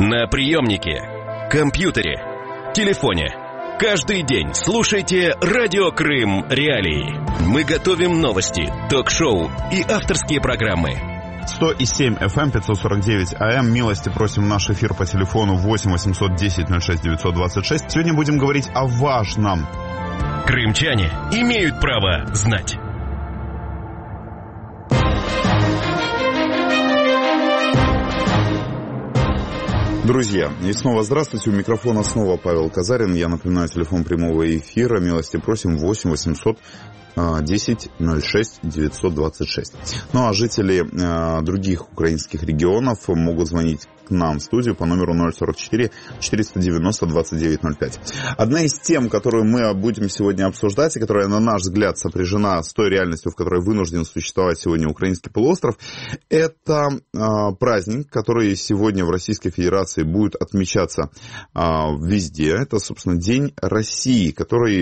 На приемнике, компьютере, телефоне. Каждый день слушайте Радио Крым Реалии. Мы готовим новости, ток-шоу и авторские программы. 100,7 FM, 549 AM. Милости просим в наш эфир по телефону 8 810 06 926. Сегодня будем говорить о важном. Крымчане имеют право знать. Друзья, и снова здравствуйте. У микрофона снова Павел Казарин. Я напоминаю, телефон прямого эфира. Милости просим 8 800 10 06 926. Ну а жители других украинских регионов могут звонить к нам в студию по номеру 044 490 2905. Одна из тем, которую мы будем сегодня обсуждать, и которая, на наш взгляд, сопряжена с той реальностью, в которой вынужден существовать сегодня украинский полуостров, это праздник, который сегодня в Российской Федерации будет отмечаться везде. Это, собственно, День России, который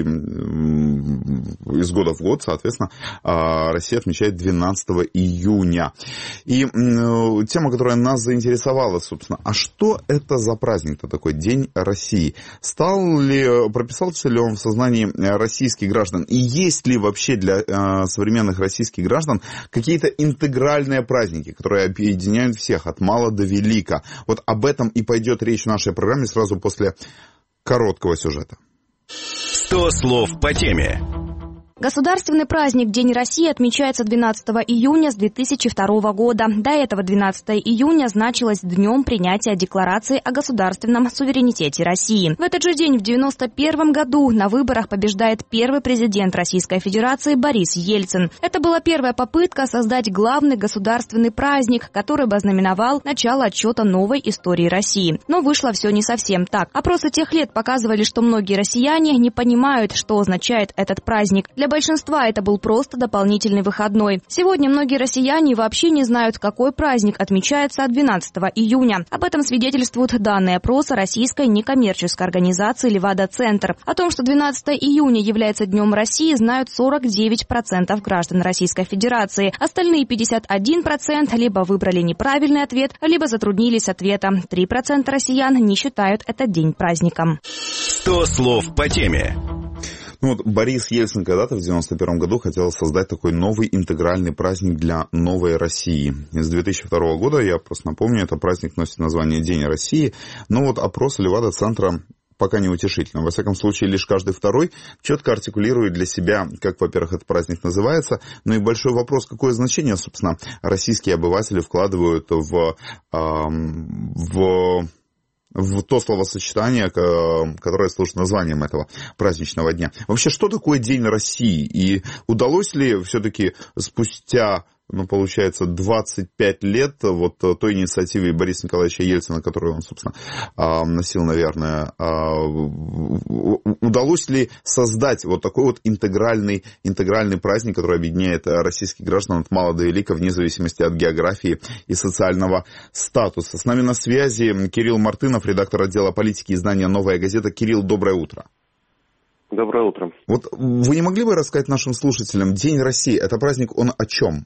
из года в год, соответственно, Россия отмечает 12 июня. И тема, которая нас заинтересовала, собственно, а что это за праздник-то такой, День России? Прописался ли он в сознании российских граждан? И есть ли вообще для современных российских граждан какие-то интегральные праздники, которые объединяют всех от мала до велика? Вот об этом и пойдет речь в нашей программе сразу после короткого сюжета. 100 слов по теме. Государственный праздник День России отмечается 12 июня с 2002 года. До этого 12 июня значилось днем принятия Декларации о государственном суверенитете России. В этот же день, в 1991 году, на выборах побеждает первый президент Российской Федерации Борис Ельцин. Это была первая попытка создать главный государственный праздник, который бы ознаменовал начало отсчета новой истории России. Но вышло все не совсем так. Опросы тех лет показывали, что многие россияне не понимают, что означает этот праздник. Для большинства это был просто дополнительный выходной. Сегодня многие россияне вообще не знают, какой праздник отмечается 12 июня. Об этом свидетельствуют данные опроса российской некоммерческой организации «Левада-Центр». О том, что 12 июня является Днем России, знают 49% граждан Российской Федерации. Остальные 51% либо выбрали неправильный ответ, либо затруднились ответом. 3% россиян не считают этот день праздником. 100 слов по теме. Ну вот Борис Ельцин когда-то в 1991 году хотел создать такой новый интегральный праздник для новой России. С 2002 года, я просто напомню, этот праздник носит название День России. Но вот опрос Левада-Центра пока неутешительно. Во всяком случае, лишь каждый второй четко артикулирует для себя, как, во-первых, этот праздник называется, но и большой вопрос, какое значение, собственно, российские обыватели вкладывают в то словосочетание, которое служит названием этого праздничного дня. Вообще, что такое День России? И удалось ли все-таки спустя, получается, 25 лет вот той инициативе Бориса Николаевича Ельцина, которую он, собственно, носил, наверное, удалось ли создать вот такой вот интегральный праздник, который объединяет российских граждан от мала до велика, вне зависимости от географии и социального статуса? С нами на связи Кирилл Мартынов, редактор отдела политики издания «Новая газета». Кирилл, доброе утро. Доброе утро. Вот вы не могли бы рассказать нашим слушателям, День России, это праздник, он о чем?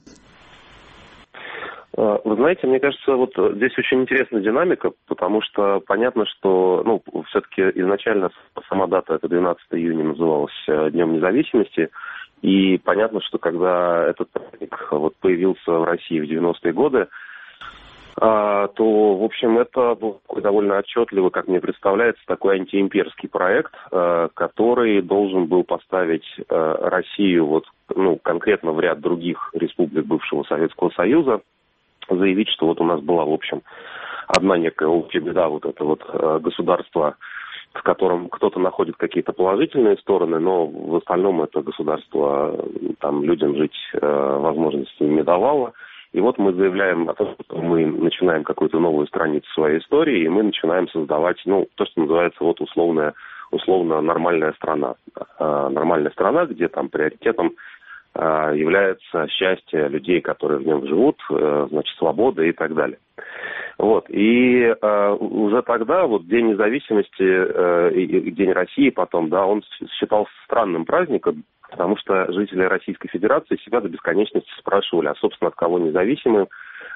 Вы знаете, мне кажется, вот здесь очень интересная динамика, потому что понятно, что, все-таки изначально сама дата, это 12 июня, называлась Днем независимости, и понятно, что когда этот праздник вот появился в России в 90-е годы, то, в общем, это был такой довольно отчетливый, как мне представляется, такой антиимперский проект, который должен был поставить Россию вот, конкретно в ряд других республик бывшего Советского Союза, заявить, что вот у нас была, в общем, одна некая общая беда, вот это вот государство, в котором кто-то находит какие-то положительные стороны, но в остальном это государство там людям жить возможности не давало. И вот мы заявляем о том, что мы начинаем какую-то новую страницу своей истории, и мы начинаем создавать, то, что называется вот условно нормальная страна. Нормальная страна, где там приоритетом является счастье людей, которые в нем живут, значит, свобода и так далее. Вот. И уже тогда вот День независимости и День России потом, да, он считался странным праздником, потому что жители Российской Федерации себя до бесконечности спрашивали, а, собственно, от кого независимы,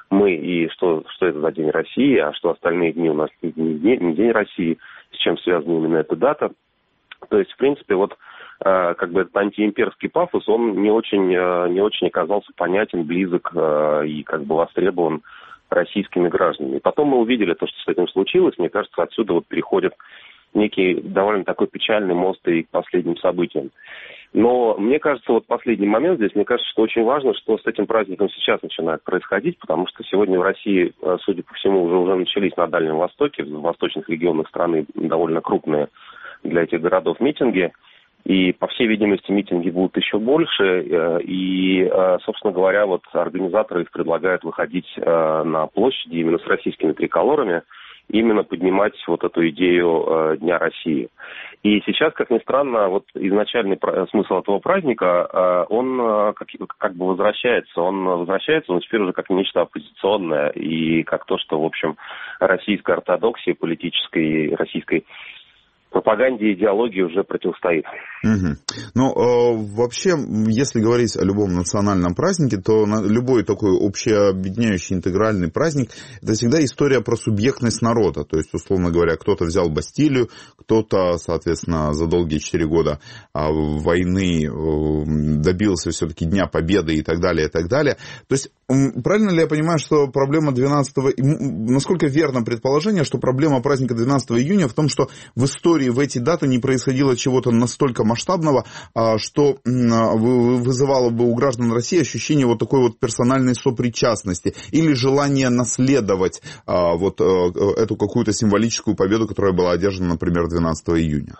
мы и что это за День России, а что остальные дни у нас не День России, с чем связана именно эта дата. То есть, в принципе, вот как бы этот антиимперский пафос, он не очень оказался понятен, близок и как бы востребован российскими гражданами. Потом мы увидели то, что с этим случилось. Мне кажется, отсюда вот переходит некий довольно такой печальный мост и к последним событиям. Но мне кажется, вот последний момент здесь, мне кажется, что очень важно, что с этим праздником сейчас начинает происходить, потому что сегодня в России, судя по всему, уже начались на Дальнем Востоке, в восточных регионах страны довольно крупные для этих городов митинги. И, по всей видимости, митинги будут еще больше. И, собственно говоря, вот организаторы их предлагают выходить на площади именно с российскими триколорами, именно поднимать вот эту идею Дня России. И сейчас, как ни странно, вот изначальный смысл этого праздника, он как бы возвращается. Он теперь уже как нечто оппозиционное и как то, что, в общем, российской ортодоксии, политической, российской пропаганде и идеологии уже противостоит. Вообще, если говорить о любом национальном празднике, то любой такой общеобъединяющий интегральный праздник – это всегда история про субъектность народа. То есть, условно говоря, кто-то взял Бастилию, кто-то, соответственно, за долгие 4 года войны добился все-таки Дня Победы и так далее, и так далее. То есть, правильно ли я понимаю, что проблема насколько верно предположение, что проблема праздника 12 июня в том, что в истории в эти даты не происходило чего-то настолько масштабного, что вызывало бы у граждан России ощущение вот такой вот персональной сопричастности или желание наследовать вот эту какую-то символическую победу, которая была одержана, например, 12 июня?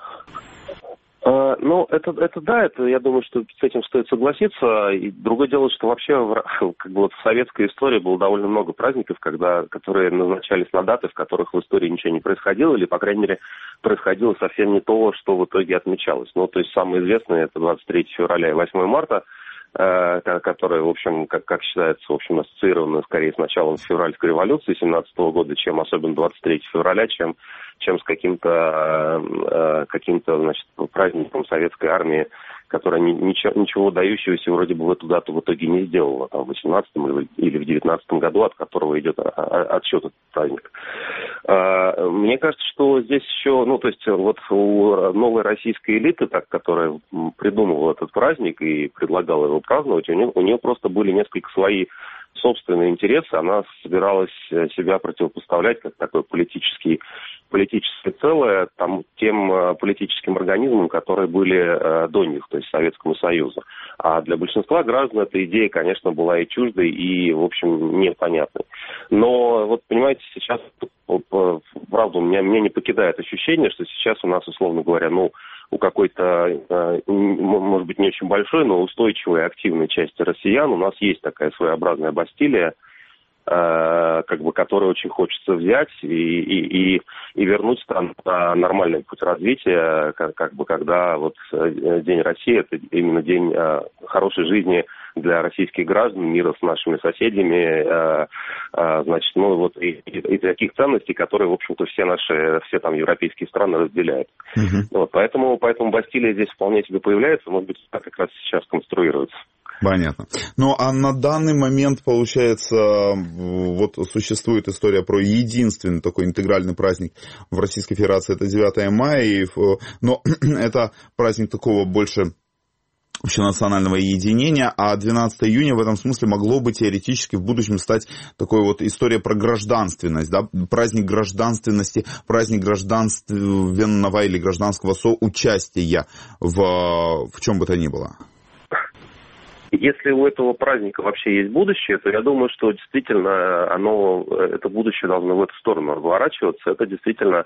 Я думаю, что с этим стоит согласиться. И другое дело, что вообще как бы вот в советской истории было довольно много праздников, которые назначались на даты, в которых в истории ничего не происходило, или, по крайней мере, происходило совсем не то, что в итоге отмечалось. То есть самые известные это 23 февраля и 8 марта, которые, в общем, как считается, в общем, ассоциированы скорее с началом февральской революции 17 года, чем особенно 23 февраля, чем с каким-то, значит, праздником советской армии, которая ничего дающегося вроде бы в эту дату в итоге не сделала, там, в 18-м или в 19-м году, от которого идет отсчет этот праздник. Мне кажется, что здесь еще, то есть вот у новой российской элиты, которая придумывала этот праздник и предлагала его праздновать, у нее просто были несколько свои собственные интересы, она собиралась себя противопоставлять как такое политическое целое тем политическим организмам, которые были до них, то есть Советскому Союзу. А для большинства граждан эта идея, конечно, была и чуждой, и, в общем, непонятной. Но, вот, понимаете, сейчас, правда, меня не покидает ощущение, что сейчас у нас, условно говоря, у какой-то, может быть, не очень большой, но устойчивой активной части россиян у нас есть такая своеобразная Бастилия, которую очень хочется взять и вернуть страну на нормальный путь развития, когда вот День России – это именно день хорошей жизни для российских граждан, мира с нашими соседями, значит, и таких ценностей, которые, в общем-то, все там европейские страны разделяют. Вот, поэтому Бастилия здесь вполне себе появляется, может быть, так как раз сейчас конструируется. Понятно. А на данный момент, получается, вот существует история про единственный такой интегральный праздник в Российской Федерации, это 9 мая, но это праздник такого больше общенационального единения, а 12 июня в этом смысле могло бы теоретически в будущем стать такой вот история про гражданственность, да, праздник гражданственности, праздник гражданственного или гражданского соучастия в чем бы то ни было. Если у этого праздника вообще есть будущее, то я думаю, что действительно это будущее должно в эту сторону разворачиваться. Это действительно,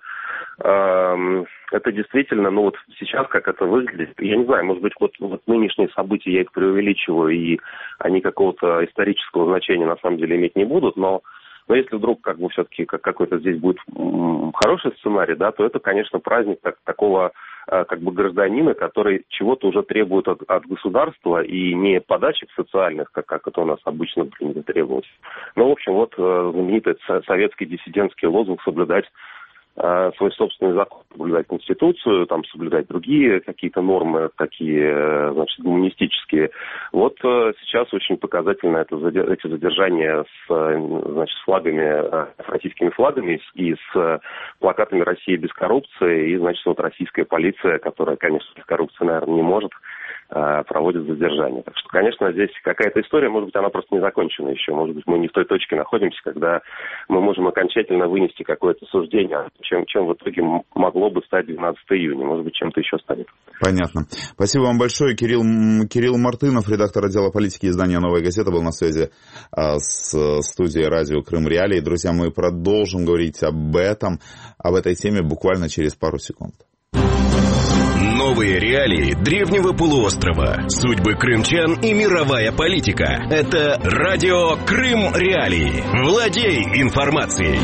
вот сейчас как это выглядит, я не знаю, может быть, вот нынешние события, я их преувеличиваю, и они какого-то исторического значения на самом деле иметь не будут, но если вдруг все-таки какой-то здесь будет хороший сценарий, да, то это, конечно, праздник такого гражданина, который чего-то уже требует от государства и не подачек социальных, как это у нас обычно принято требовать. В общем, знаменитый советский диссидентский лозунг «соблюдать свой собственный закон, соблюдать Конституцию, там, соблюдать другие какие-то нормы, такие, значит, гуманистические. Вот сейчас очень показательно эти задержания с флагами, с российскими флагами и с плакатами «Россия без коррупции», и, значит, вот российская полиция, которая, конечно, без коррупции, наверное, не может, проводит задержание. Так что, конечно, здесь какая-то история, может быть, она просто не закончена еще. Может быть, мы не в той точке находимся, когда мы можем окончательно вынести какое-то суждение, чем в итоге могло бы стать 12 июня. Может быть, чем-то еще станет. Понятно. Спасибо вам большое. Кирилл Мартынов, редактор отдела политики издания «Новая газета», был на связи с студией радио «Крым Реалии». Друзья, мы продолжим говорить об этой теме буквально через пару секунд. Новые реалии древнего полуострова, судьбы крымчан и мировая политика. Это радио Крым Реалии. Владей информацией.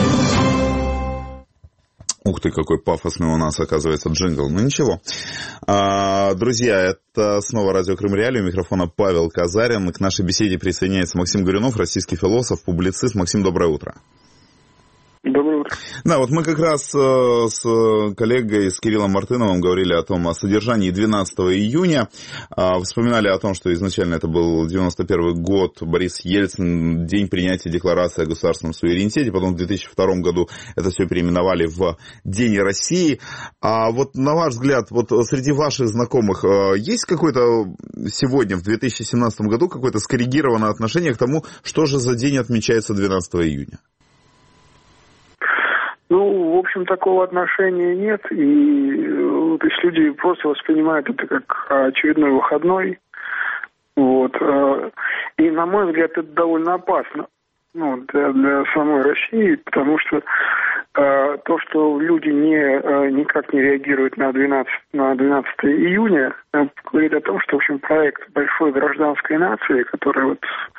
Ух ты, какой пафосный у нас, оказывается, джингл. Ну ничего. Друзья, это снова радио Крым Реалии. У микрофона Павел Казарин. К нашей беседе присоединяется Максим Горюнов, российский философ, публицист. Максим, доброе утро. Доброе утро. Да, вот мы как раз с коллегой, с Кириллом Мартыновым говорили о содержании 12 июня. Вспоминали о том, что изначально это был 91 год, Борис Ельцин, день принятия декларации о государственном суверенитете. Потом в 2002 году это все переименовали в День России. А вот на ваш взгляд, вот среди ваших знакомых есть какое-то сегодня, в 2017 году, какое-то скоррегированное отношение к тому, что же за день отмечается 12 июня? Ну, в общем, такого отношения нет, и то есть люди просто воспринимают это как очередной выходной, вот, и, на мой взгляд, это довольно опасно, для самой России, потому что то, что люди никак не реагируют на 12 июня, говорит о том, что, в общем, проект большой гражданской нации, который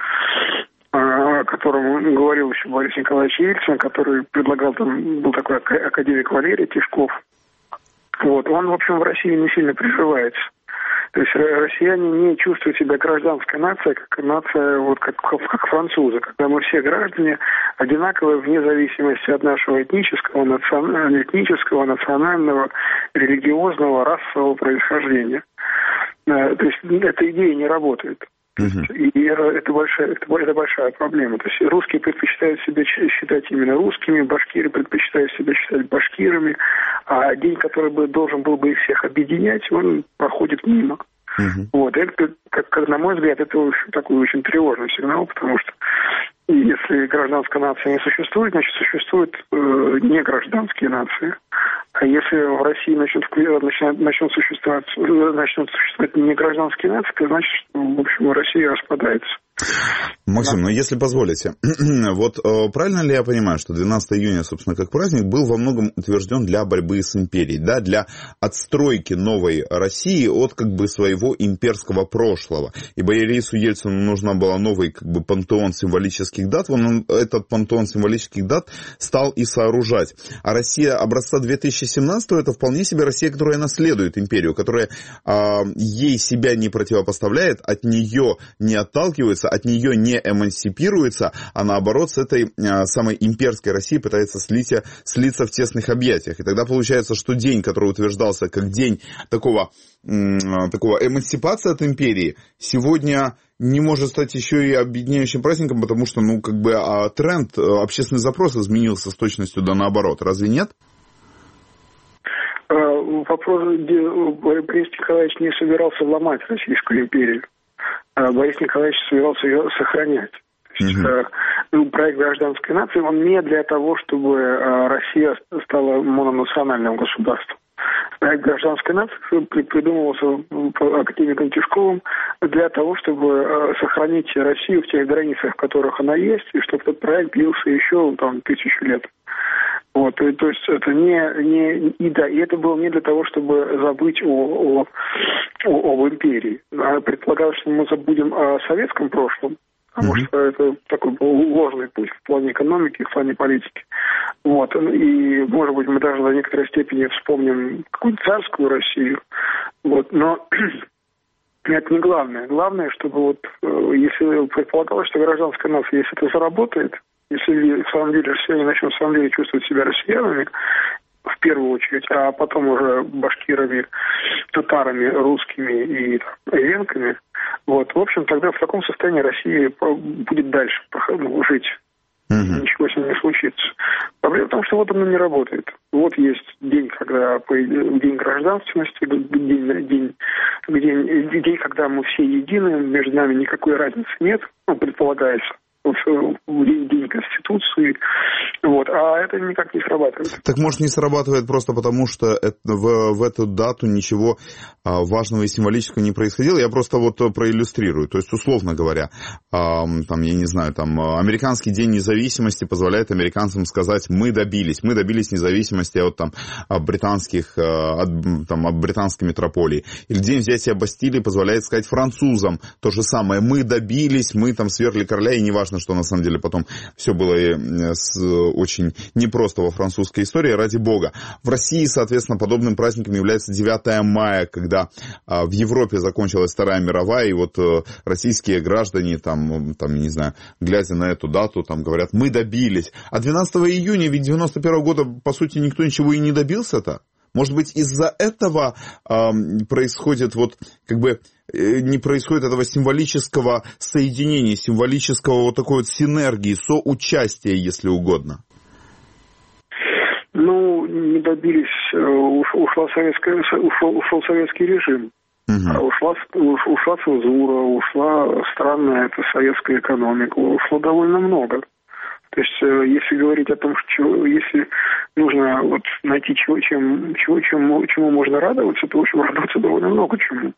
о котором говорил еще Борис Николаевич Ельцин, который предлагал, был такой академик Валерий Тишков. Вот, он, в общем, в России не сильно приживается. То есть россияне не чувствуют себя гражданской нацией, как нация, как французы, когда мы все граждане одинаковые вне зависимости от нашего этнического, национального, религиозного, расового происхождения. То есть эта идея не работает. И это большая проблема. То есть русские предпочитают себя считать именно русскими, башкиры предпочитают себя считать башкирами, а день, который должен был бы их всех объединять, он проходит мимо. Вот, это, на мой взгляд, это такой очень тревожный сигнал, потому что если гражданская нация не существует, значит, существуют негражданские нации. А если в России начнут существовать негражданские нации, то значит, что, в общем, Россия распадается. Максим, если позволите, вот правильно ли я понимаю, что 12 июня, собственно, как праздник, был во многом утвержден для борьбы с империей, да, для отстройки новой России от своего имперского прошлого. И Борису Ельцину нужна была новый пантеон символических дат, он этот пантеон символических дат стал и сооружать. А Россия образца 2017 это вполне себе Россия, которая наследует империю, которая ей себя не противопоставляет, от нее не отталкивается, от нее не эмансипируется, а наоборот с этой самой имперской Россией пытается слиться в тесных объятиях. И тогда получается, что день, который утверждался как день такого эмансипации от империи, сегодня не может стать еще и объединяющим праздником, потому что, тренд, общественный запрос изменился с точностью да наоборот. Разве нет? Вопрос, где Борис Николаевич не собирался ломать Российскую империю. Борис Николаевич собирался ее сохранять. То есть, проект гражданской нации, он не для того, чтобы Россия стала мононациональным государством. Проект гражданской нации придумывался академиком Тишковым для того, чтобы сохранить Россию в тех границах, в которых она есть, и чтобы этот проект длился еще 1000 лет. Вот, то есть это и это было не для того, чтобы забыть об империи. Предполагалось, что мы забудем о советском прошлом, потому что это такой был ложный путь в плане экономики, в плане политики. Вот, и, может быть, мы даже до некоторой степени вспомним какую-то царскую Россию. Вот, но это не главное. Главное, чтобы если предполагалось, что гражданская нация, если это заработает, если в самом деле россияне начнут в самом деле чувствовать себя россиянами, первую очередь, а потом уже башкирами, татарами, русскими и венками. Вот, в общем, тогда в таком состоянии Россия будет дальше жить. Ничего с ним не случится. Проблема в том, что вот оно не работает. Вот есть день, когда день гражданственности, день, когда мы все едины, между нами никакой разницы нет, предполагается. День Конституции, вот, а это никак не срабатывает. Так может не срабатывает просто потому, что в эту дату ничего важного и символического не происходило. Я просто вот проиллюстрирую. То есть, условно говоря, там, я не знаю, там, американский день независимости позволяет американцам сказать: мы добились независимости от британской метрополии. Или день взятия Бастилии позволяет сказать французам то же самое: мы добились, мы там свергли короля, и неважно, что на самом деле потом все было очень непросто во французской истории, ради бога. В России, соответственно, подобным праздником является 9 мая, когда в Европе закончилась Вторая мировая, и вот российские граждане, там, я не знаю, глядя на эту дату, там говорят: мы добились. А 12 июня, ведь 91 года, по сути, никто ничего и не добился-то. Может быть, из-за этого происходит не происходит этого символического соединения, символического вот такой вот синергии, соучастия, если угодно? Ну, не добились, ушел советский режим. Ушла цензура, ушла странная советская экономика, ушло довольно много. То есть, если говорить о том, что если нужно найти чему можно радоваться, то, в общем, радоваться довольно много чему.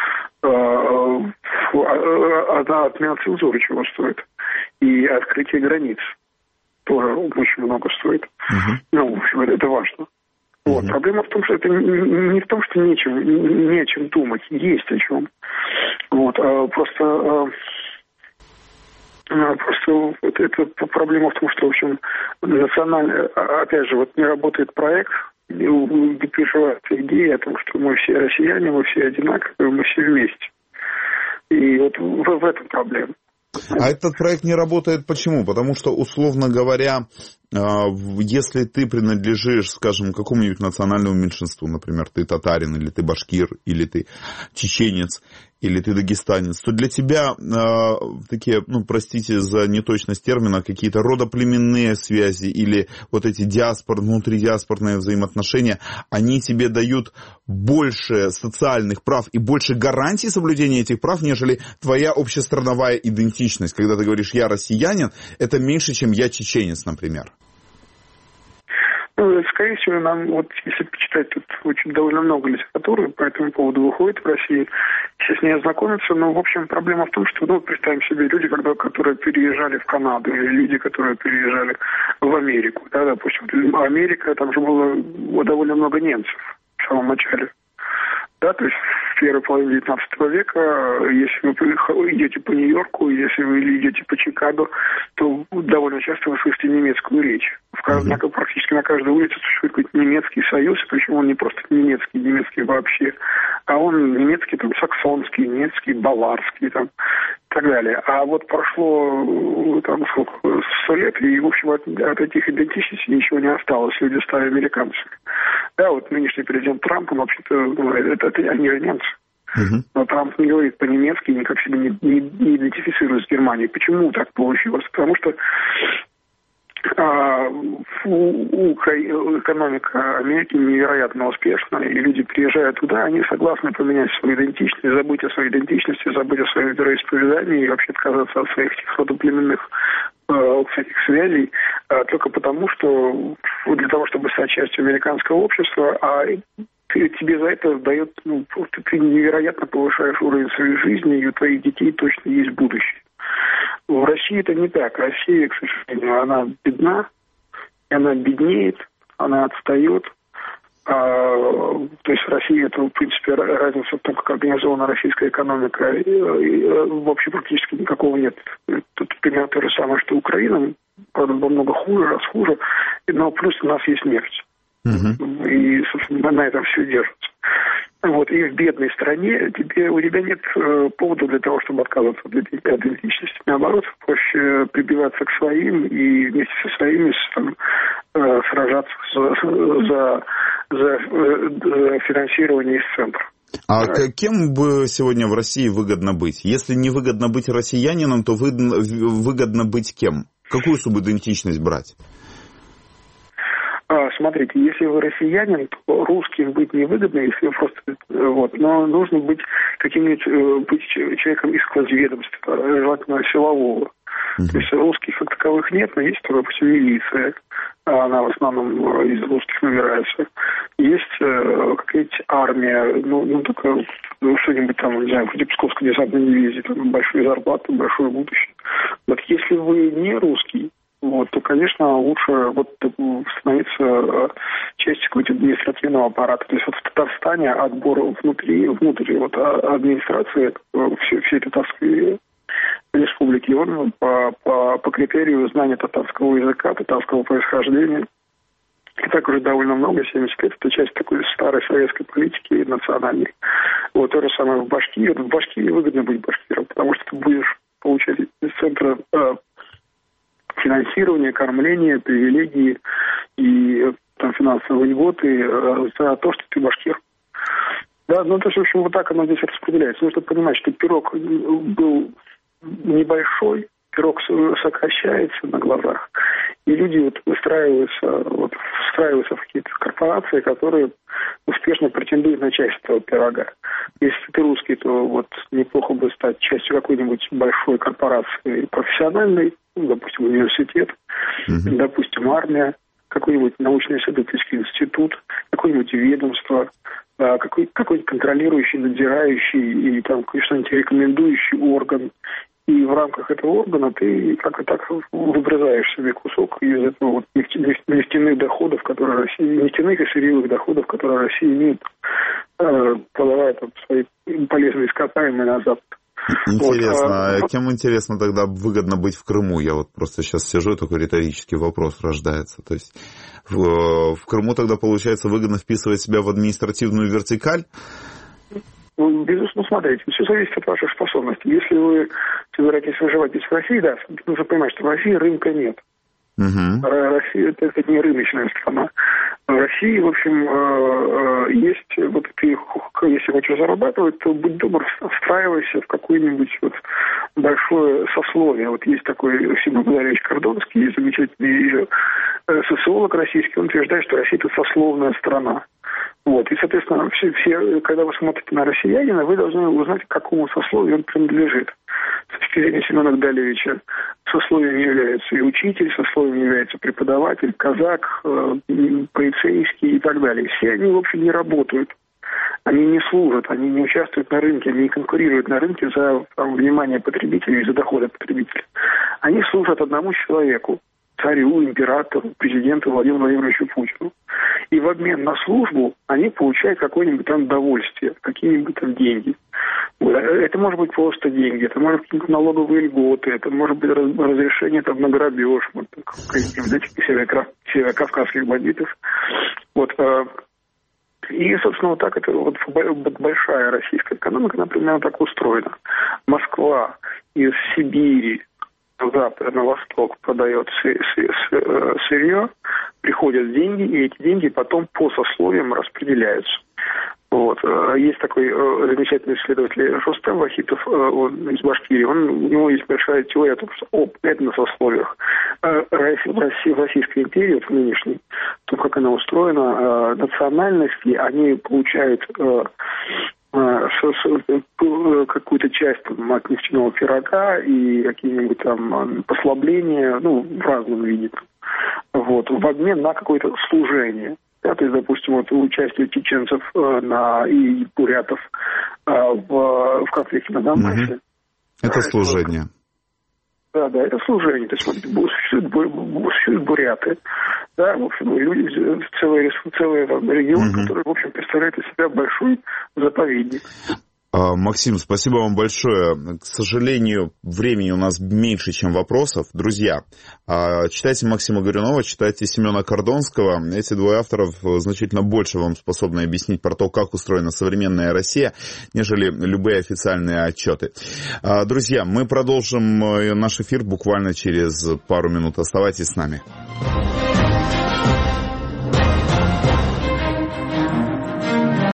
Одна отмена цензуры чего стоит. И открытие границ тоже очень много стоит. Ну, в общем, это важно. Вот. Проблема в том, что это не в том, что не о чем думать, есть о чем. Вот. Просто это проблема в том, что, в общем, национально, опять же, не работает проект, не приживается идея о том, что мы все россияне, мы все одинаковые, мы все вместе. И вот в этом проблема. А этот проект не работает почему? Потому что, условно говоря, если ты принадлежишь, скажем, какому-нибудь национальному меньшинству, например, ты татарин, или ты башкир, или ты чеченец, или ты дагестанец, то для тебя такие, простите за неточность термина, какие-то родоплеменные связи или вот эти внутридиаспорные взаимоотношения, они тебе дают больше социальных прав и больше гарантий соблюдения этих прав, нежели твоя общестрановая идентичность. Когда ты говоришь «я россиянин», это меньше, чем «я чеченец», например. Скорее всего, нам, если почитать, тут очень довольно много литературы по этому поводу выходит в России, если с ней ознакомиться, в общем, проблема в том, что, представим себе люди, которые переезжали в Канаду, или люди, которые переезжали в Америку, да, допустим, Америка, там же было довольно много немцев в самом начале. Да, то есть в первой половине 19 века, если вы идете по Нью-Йорку, если вы идете по Чикаго, то довольно часто вы слышите немецкую речь. Практически на каждой улице существует какой-то немецкий союз, причем он не просто немецкий вообще, а он немецкий, саксонский, немецкий, баварский, и так далее. А вот прошло 100 лет, и, в общем, от этих идентичностей ничего не осталось. Люди стали американцами. Да, нынешний президент Трамп, он вообще-то, они же немцы. Но Трамп не говорит по-немецки, никак себя не идентифицирует с Германией. Почему так получилось? Потому что экономика Америки невероятно успешна, и люди, приезжая туда, они согласны поменять свою идентичность, забыть о своей идентичности, забыть о своем вероисповедании и вообще отказаться от своих родоплеменных всяких связей, только потому, что для того, чтобы стать частью американского общества, тебе за это дает, ты невероятно повышаешь уровень своей жизни, и у твоих детей точно есть будущее. В России это не так. Россия, к сожалению, она бедна, она беднеет, она отстает. То есть в России это, в принципе, разница в том, как организована российская экономика, вообще практически никакого нет. Тут примерно то же самое, что Украина, правда, намного хуже, раз хуже, но плюс у нас есть нефть. И, собственно, на этом все держится. И в бедной стране у тебя нет повода для того, чтобы отказываться от идентичности. Наоборот, проще прибиваться к своим и вместе со своими сражаться за за финансирование из центра. А кем бы сегодня в России выгодно быть? Если не выгодно быть россиянином, то выгодно быть кем? Какую субидентичность брать? Смотрите, если вы россиянин, то русским быть невыгодно, если просто но нужно быть каким-нибудь быть человеком из классведомства, желательно силового. То есть русских как таковых нет, но есть, допустим, милиция, она в основном из русских набирается. Есть какая-нибудь армия, только что-нибудь там, не знаю, в Псковской десантной дивизии, там большие зарплаты, большое будущее. Вот если вы не русский, то, конечно, лучше становиться частью какого-то административного аппарата. То есть в Татарстане отбор внутри администрации всей татарской республики, он по критерию знания татарского языка, татарского происхождения. И так уже довольно много, 70 лет, это часть такой старой советской политики национальной. То же самое в Башкирии. В Башкирии выгодно быть башкиром, потому что ты будешь получать из центра финансирование, кормление, привилегии и финансовые льготы за то, что ты башкир. Да, то есть, в общем, так оно здесь распределяется. Нужно понимать, что пирог был небольшой, пирог сокращается на глазах, и люди встраиваются в какие-то корпорации, которые успешно претендуют на часть этого пирога. Если ты русский, то неплохо бы стать частью какой-нибудь большой корпорации профессиональной, допустим, университет, допустим, армия, какой-нибудь научно-исследовательский институт, какое-нибудь ведомство, какой-нибудь контролирующий, надзирающий и что-нибудь рекомендующий орган. И в рамках этого органа ты как-то так выбрызаешь себе кусок из этого нефтяных доходов, которые нефтяных и сырьевых доходов, которые Россия имеет, продавая свои полезные ископаемые на Запад. Интересно, кем интересно тогда выгодно быть в Крыму? Я просто сейчас сижу, и такой риторический вопрос рождается. То есть в Крыму тогда, получается, выгодно вписывать себя в административную вертикаль? Безусловно, смотрите, все зависит от ваших способностей. Если вы собираетесь выживать здесь в России, да, нужно понимать, что в России рынка нет. Россия это не рыночная страна. В России, в общем, есть, ты, если хочешь зарабатывать, то будь добр, встраивайся в какое-нибудь большое сословие. Есть такой Симон Владимирович Кордонский, замечательный социолог российский, он утверждает, что Россия это сословная страна. И, соответственно, все, когда вы смотрите на россиянина, вы должны узнать, к какому сословию он принадлежит. С точки зрения Семена Гдалевича, сословием является и учитель, сословием является преподаватель, казак, полицейский и так далее. Все они, в общем, не работают. Они не служат, они не участвуют на рынке, они не конкурируют на рынке за внимание потребителей и за доходы потребителей. Они служат одному человеку, царю, императору, президенту Владимиру Владимировичу Путину. И в обмен на службу они получают какое-нибудь довольствие, какие-нибудь деньги. Это может быть просто деньги, это может быть какие-нибудь налоговые льготы, это может быть разрешение на грабеж, северокавказских бандитов. И, собственно, так это большая российская экономика, например, так устроена. Москва из Сибири на восток продает сырье, приходят деньги, и эти деньги потом по сословиям распределяются. Есть такой замечательный исследователь Рустем Вахитов, он из Башкирии, у него есть большая теория об этносословиях. В Российской империи, в нынешней, то, как она устроена, национальности, они получают какую-то часть от нефтяного пирога и какие-нибудь послабления, в разном виде, в обмен на какое-то служение. Да, то есть, допустим, участие чеченцев и бурятов в конфликте на Донбассе. Это служение. Да, это служение. То есть, существуют буряты. Да, в общем, люди, целый регион, который, в общем, представляет из себя большой заповедник. Максим, спасибо вам большое. К сожалению, времени у нас меньше, чем вопросов. Друзья, читайте Максима Горюнова, читайте Семена Кордонского. Эти двое авторов значительно больше вам способны объяснить про то, как устроена современная Россия, нежели любые официальные отчеты. Друзья, мы продолжим наш эфир буквально через пару минут. Оставайтесь с нами.